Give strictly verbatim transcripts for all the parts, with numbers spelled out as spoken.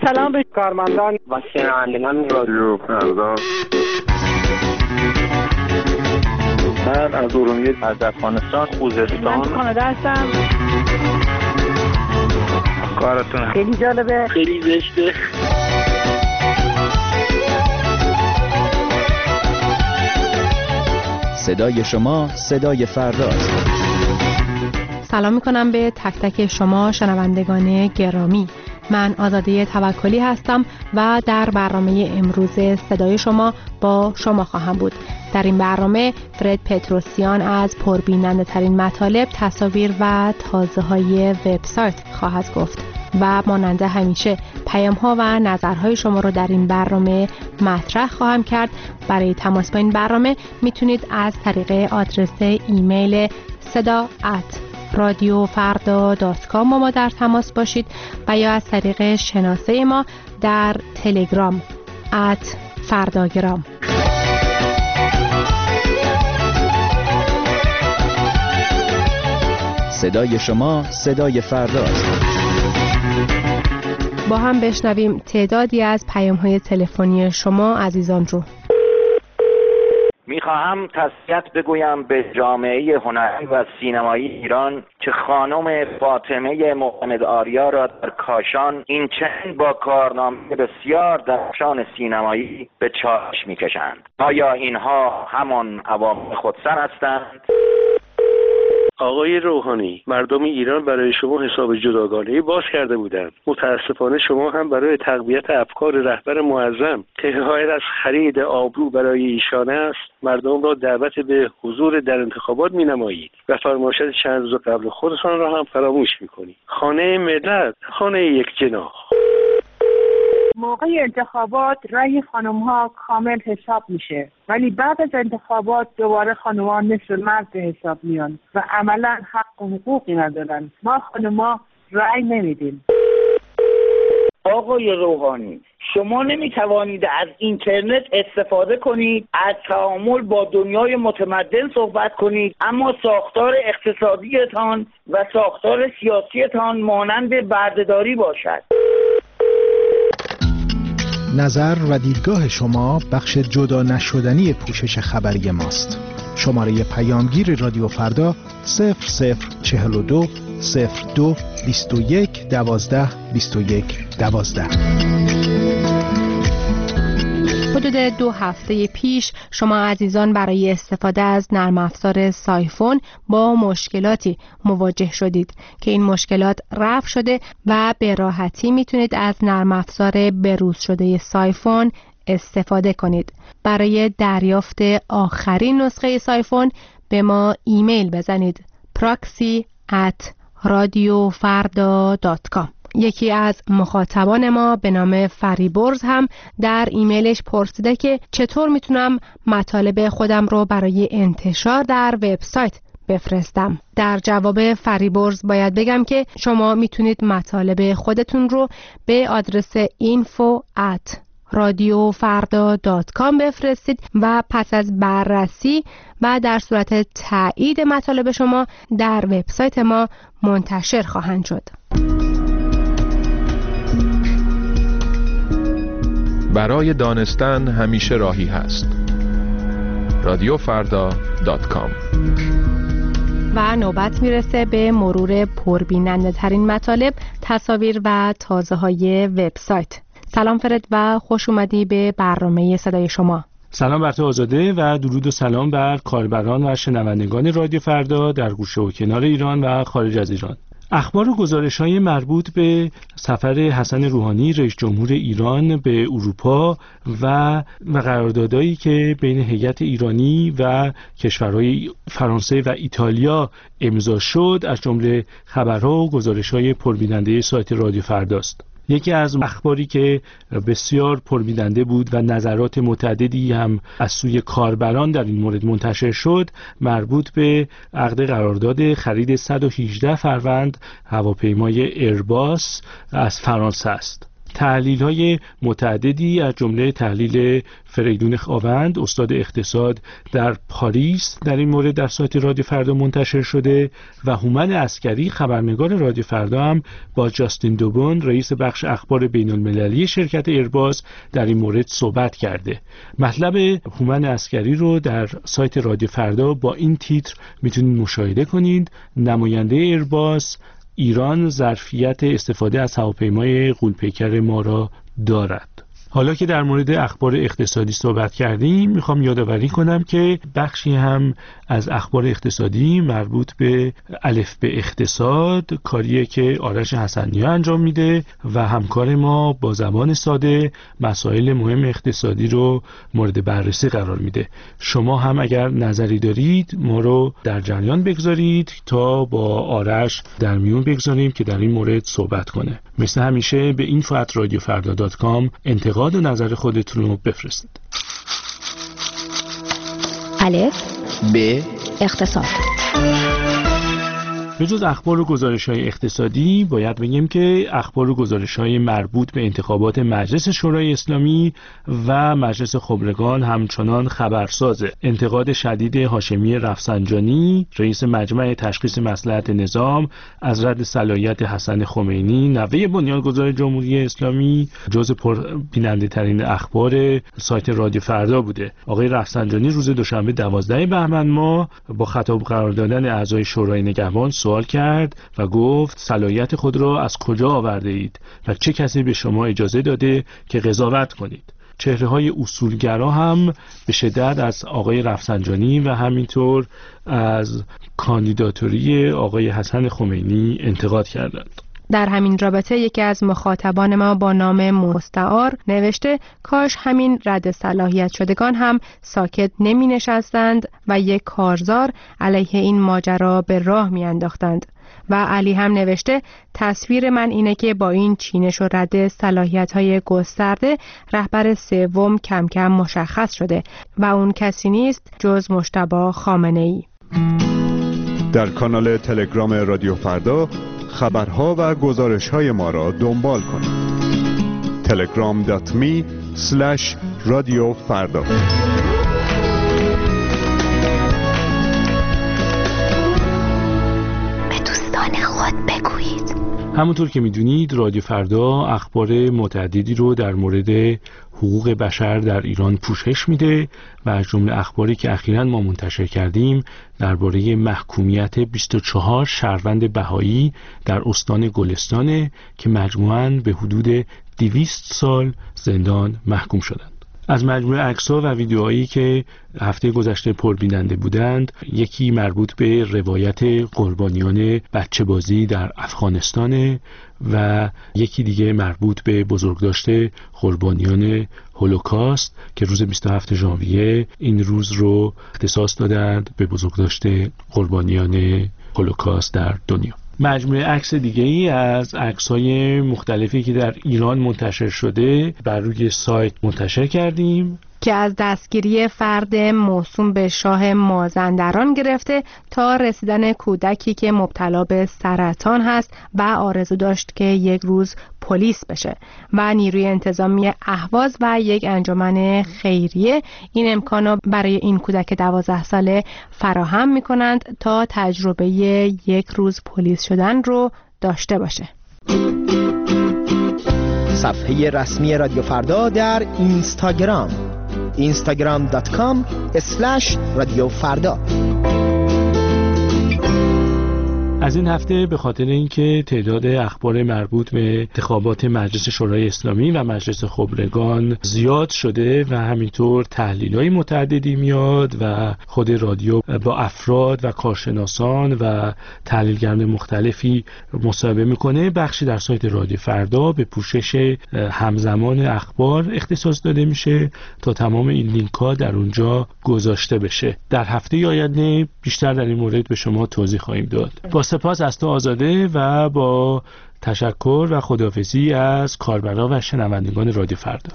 سلام به کارمندان و شنوندگان رادیو فردا. من از ارومیه از افغانستان خوزستان من کانادا هستم. کارتون خیلی جالبه، خیلی زشته. صدای شما صدای فرداست. سلام میکنم به تک تک شما شنوندگان گرامی. من آزاده توکلی هستم و در برنامه امروز صدای شما با شما خواهم بود. در این برنامه فرد پتروسیان از پربیننده ترین مطالب، تصاویر و تازه های وبسایت خواهد گفت و مانند همیشه پیام ها و نظرهای شما رو در این برنامه مطرح خواهم کرد. برای تماس با این برنامه میتونید از طریق آدرس ایمیل صدا ات رادیو فردا دات کام با ما در تماس باشید و یا از طریق شناسه ما در تلگرام ات فرداگرام. صدای شما صدای فرداست. با هم بشنویم تعدادی از پیام‌های تلفنی شما عزیزان رو. میخواهم تسلیت بگویم به جامعه هنری و سینمایی ایران که خانم فاطمه محمد آریا را در کاشان این چند با کارنامه بسیار درخشان سینمایی به چالش میکشند. آیا اینها همان عوامل خودسر هستند؟ آقای روحانی، مردم ایران برای شما حساب جداگانه‌ای باز کرده بودند. متاسفانه شما هم برای تقویت افکار رهبر معظم که حکایت از خرید آبرو برای ایشان است، مردم را دعوت به حضور در انتخابات می‌نمایید و فرمایشات چند روز قبل خودتان را هم فراموش می‌کنید. خانه ملت، خانه یک جناح. موقع انتخابات رأی خانم ها کامل حساب میشه، ولی بعد از انتخابات دوباره خانم ها نصف مرد حساب میان و عملا حق و حقوقی ندارن. ما خانم ها رأی نمیدیم. آقای روحانی، شما نمیتوانید از اینترنت استفاده کنید، از تعامل با دنیای متمدن صحبت کنید، اما ساختار اقتصادیتان و ساختار سیاسیتان مانند بردهداری باشد. نظر و دیدگاه شما بخش جدا نشدنی پوشش خبری ماست. شماره پیامگیر رادیو فردا صفر صفر چهل و دو صفر دو بیست و یک دوازده بیست و یک دوازده. حدود دو هفته پیش شما عزیزان برای استفاده از نرم افزار سایفون با مشکلاتی مواجه شدید که این مشکلات رفع شده و به راحتی میتونید از نرم افزار بروز شده سایفون استفاده کنید. برای دریافت آخرین نسخه سایفون به ما ایمیل بزنید proxy at radiofarda dot com. یکی از مخاطبان ما به نام فریبرز هم در ایمیلش پرسیده که چطور میتونم مطالب خودم رو برای انتشار در وبسایت بفرستم. در جواب فریبرز باید بگم که شما میتونید مطالب خودتون رو به آدرس info at radiofarda dot com بفرستید و پس از بررسی و در صورت تایید مطالب شما در وبسایت ما منتشر خواهند شد. برای دانستن همیشه راهی هست. رادیو فردا دات کام. و نوبت میرسه به مرور پربیننده ترین مطالب، تصاویر و تازه های وبسایت. سلام فرد و خوش اومدی به برنامه صدای شما. سلام بر تو آزاده و درود و سلام بر کاربران و شنوندگان رادیو فردا در گوشه و کنار ایران و خارج از ایران. اخبار و گزارش‌های مربوط به سفر حسن روحانی رئیس جمهور ایران به اروپا و و قراردادهایی که بین هیئت ایرانی و کشورهای فرانسه و ایتالیا امضا شد از جمله خبرها و گزارش‌های پربیننده سایت رادیو فرداست. یکی از اخباری که بسیار پربیننده بود و نظرات متعددی هم از سوی کاربران در این مورد منتشر شد مربوط به عقد قرارداد خرید صد و هجده فروند هواپیمای ایرباس از فرانسه است. تحلیل‌های متعددی از جمله تحلیل فریدون خاوند استاد اقتصاد در پاریس در این مورد در سایت رادیو فردا منتشر شده و هومن عسکری خبرنگار رادیو فردا هم با جاستین دوبون رئیس بخش اخبار بین‌المللی شرکت ایرباس در این مورد صحبت کرده. مطلب هومن عسکری رو در سایت رادیو فردا با این تیتر میتونید مشاهده کنید: نماینده ایرباس: ایران ظرفیت استفاده از هواپیمای غول‌پیکر ما را دارد. حالا که در مورد اخبار اقتصادی صحبت کردیم، میخوام یادآوری کنم که بخشی هم از اخبار اقتصادی مربوط به الف به اقتصاد، کاریه که آرش حسنی‌ها انجام میده و همکار ما با زبان ساده مسائل مهم اقتصادی رو مورد بررسی قرار میده. شما هم اگر نظری دارید ما رو در جریان بگذارید تا با آرش در میون بگذاریم که در این مورد صحبت کنه. مثل همیشه به اینفو ات رادیو فردا دات کام انتقاد و نظر خودتون رو بفرستید. الف ب اقتصاد. به جز اخبار و گزارش‌های اقتصادی باید بگیم که اخبار و گزارش‌های مربوط به انتخابات مجلس شورای اسلامی و مجلس خبرگان همچنان خبرسازه. انتقاد شدید هاشمی رفسنجانی رئیس مجمع تشخیص مصلحت نظام از رد صلاحیت حسن خمینی نوه بنیانگذار جمهوری اسلامی جز پربیننده ترین اخبار سایت رادیو فردا بوده. آقای رفسنجانی روز دوشنبه دوازده بهمن ماه با خطاب قرار دادن اعضای شورای نگهبان سوال کرد و گفت صلاحیت خود را از کجا آورده اید و چه کسی به شما اجازه داده که قضاوت کنید؟ چهره‌های اصولگرا هم به شدت از آقای رفسنجانی و همینطور از کاندیداتوری آقای حسن خمینی انتقاد کردند. در همین رابطه یکی از مخاطبان ما با نام مستعار نوشته کاش همین رد صلاحیت شدگان هم ساکت نمی نشستند و یک کارزار علیه این ماجرا به راه می انداختند. و علی هم نوشته تصویر من اینه که با این چینش و رد صلاحیت های گسترده رهبر سوم کم کم مشخص شده و اون کسی نیست جز مجتبی خامنه‌ای. در کانال تلگرام رادیو فردا خبرها و گزارش‌های ما را دنبال کنید. تلگرام دات می اسلش رادیو فردا. به دوستان خود بگویید. همونطور که میدونید رادیو فردا اخبار متعددی رو در مورد حقوق بشر در ایران پوشش میده و از جمله اخباری که اخیراً ما منتشر کردیم درباره محکومیت بیست و چهار شهروند بهایی در استان گلستان که مجموعاً به حدود دویست سال زندان محکوم شدند. از مجموعه عکس‌ها و ویدیوهایی که هفته گذشته پربیننده بودند، یکی مربوط به روایت قربانیان بچه بازی در افغانستان و یکی دیگه مربوط به بزرگداشت قربانیان هولوکاست که روز بیست و هفتم ژانویه این روز رو اختصاص دادند به بزرگداشت قربانیان هولوکاست در دنیا. مجموعه عکس دیگه‌ای از عکس‌های مختلفی که در ایران منتشر شده بر روی سایت منتشر کردیم که از دستگیری فرد موسوم به شاه مازندران گرفته تا رسیدن کودکی که مبتلا به سرطان هست و آرزو داشت که یک روز پلیس بشه و نیروی انتظامی اهواز و یک انجمن خیریه این امکانو برای این کودک دوازده ساله فراهم می‌کنند تا تجربه یک روز پلیس شدن رو داشته باشه. صفحه رسمی رادیو فردا در اینستاگرام اینستاگرام دات کام اسلش رادیو فردا. از این هفته به خاطر اینکه تعداد اخبار مربوط به انتخابات مجلس شورای اسلامی و مجلس خبرگان زیاد شده و همینطور تحلیل‌های متعددی میاد و خود رادیو با افراد و کارشناسان و تحلیلگران مختلفی مصاحبه میکنه، بخشی در سایت رادیو فردا به پوشش همزمان اخبار اختصاص داده میشه تا تمام این لینک‌ها در اونجا گذاشته بشه. در هفته آینده بیشتر در این مورد به شما توضیح خواهیم داد. با سپاس از تو آزاده و با تشکر و خداحافظی از کاربران و شنوندگان رادیو فردا.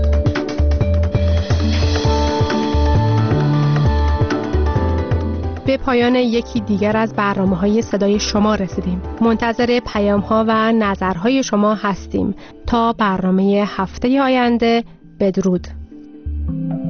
به به پایان یکی دیگر از برنامه‌های صدای شما رسیدیم. منتظر پیام‌ها و نظرهای شما هستیم. تا برنامه هفته آینده، بدرود.